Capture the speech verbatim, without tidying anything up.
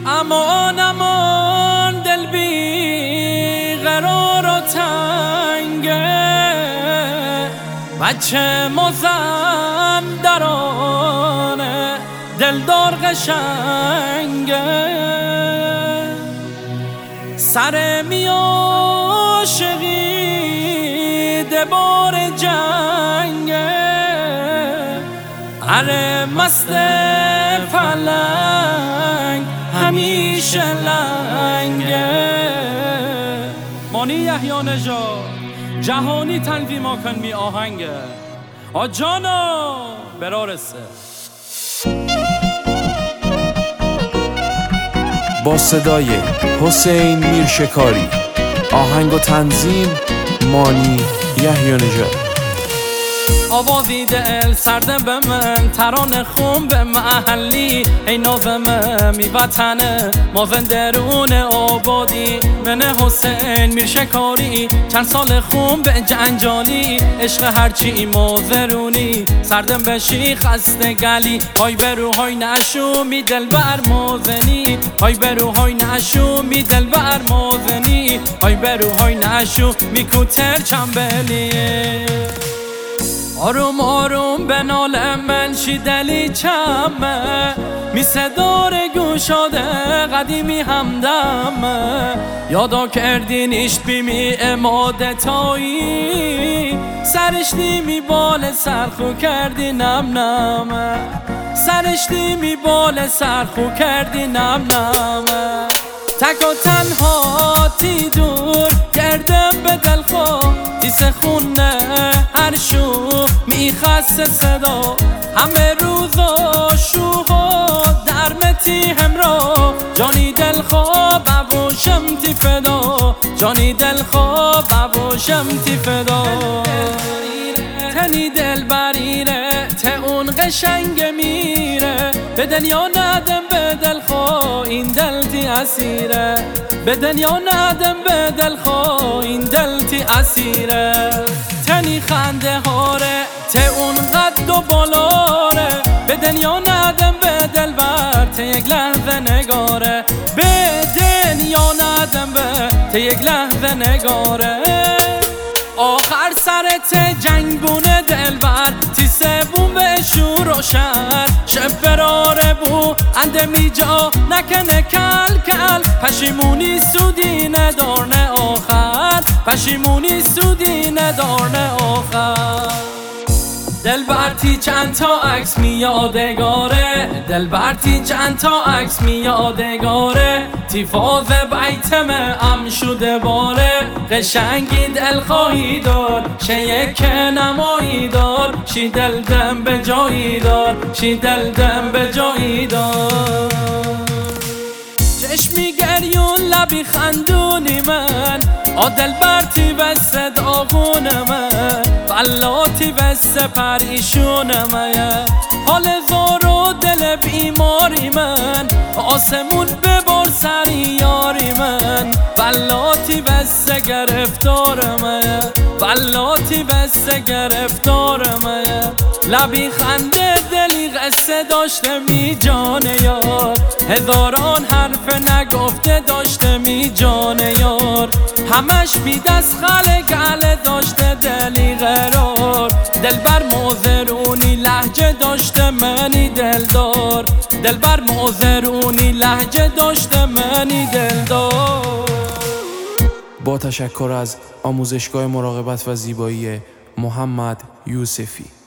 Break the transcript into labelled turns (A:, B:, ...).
A: امان امان دل بی قرار و تنگه، بچه مازندرانه دلدار قشنگه، سر می عاشقی دبار جنگه، اره مست پلنگ همیشه لنگه. مانی یحیی نژاد جهانی تنظیم کن می آهنگه آجانا برارسه.
B: با صدای حسین میرشکاری، آهنگ و تنظیم مانی یحیی نژاد.
A: آوازی دل سرده به من، ترانه خون به محلی، ای نازمه می وطنه مازندرون آبادی. من حسین میرشکاری چند سال خون به جنجالی، عشق هرچی مازرونی سردم بشی خسته گلی. های برو های نشو می دل بر مازنی، های برو های نشو می دل بر مازنی، های برو های نشو می کوتر چنبلی. آروم آروم به نال من شی دلی چمه، می صدار گوشاده قدیمی همدمه. یادا کردین ایش بیمی اماده تایی، سرش نیمی بال سرخو کردی نم نمه، سرش نیمی بال سرخو کردی نم نمه. تک و تنها تی دور کردم به دل خود، تیس خونه هر شو میخست صدا، همه روزا شوها در متی همراه. جانی دل خواب عبوشم تی فدا، جانی دل خواب عبوشم تی فدا. تنی دل بریره ته اون قشنگ میره، به دنیا ندم به دل خواه این دل تی اسیره، به دنیا ندم به دل خواه این دل تی اسیره. تنی خنده هاره ته اون قد و بالاره، به دنیا ندم به دل بر ته یک لحظه نگاره، به دنیا ندم به ته یک لحظه نگاره. آخر سرت جنگونه دل بر تی سبون به شور و شر، شب براره بو اندمی جا نکنه کل کل. پشیمونی سودی ندارنه آخر، پشیمونی سودی ندارنه آخر. دل برتی چند تا عکس می یادگاره، دل برتی چند تا عکس می یادگاره. تی فاز بیتم ام شده باره، قشنگی دل خواهی دار شه یک نمایی دار. شی دل دم به جایی دار، شی دل دم به جایی دار. چشمی گریون لبی خندونی من، آدل برتی بس داغون من، بلاتی بس پریشون من. حال زور و دل بیماری من، آسمون ببر سری یاری من. بلاتی بس گرفتار من، بلاتی بس گرفتار من. لبی خنده دلی قصه داشته می جان یار، هزاران حرف نگفته داشته می جان یار. همش بی دست خاله گله داشته دلی قرار، دل بر موزرونی لهجه داشته منی دلدار، دل بر موزرونی لهجه داشته منی دلدار.
B: با تشکر از آموزشگاه مراقبت و زیبایی محمد یوسفی.